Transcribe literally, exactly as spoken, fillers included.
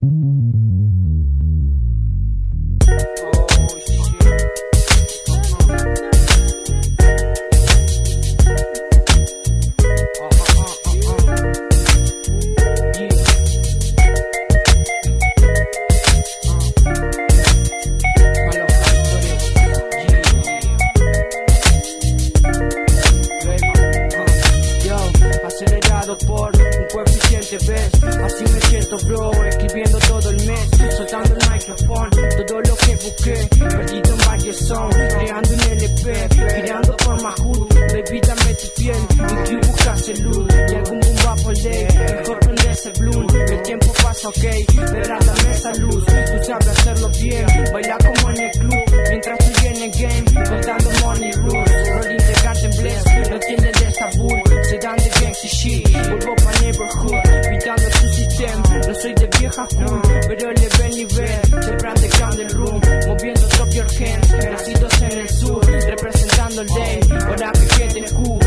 Por un coeficiente, ves, así me siento bro, escribiendo todo el mes, soltando el micrófono, todo lo que busqué, perdido en varios son, creando un L P, girando por Mahud, baby dame tu piel, y tú buscas el luz, y algún boom va por day, mejor prende ese bloom, el tiempo pasa ok, pero dame esa luz, tú sabes hacerlo bien, baila como en el club, mientras estoy en el game, contando money rules, rolling the garden bless, no entienden de esta bull, se dan de gangsta shit, vuelvo pa' neighborhood, pintando su sistema. No soy de vieja cool, pero le ven nivel. Siempre underground del room, moviendo drop your hands. Nacidos en el sur, representando el day. Ahora que quede cool,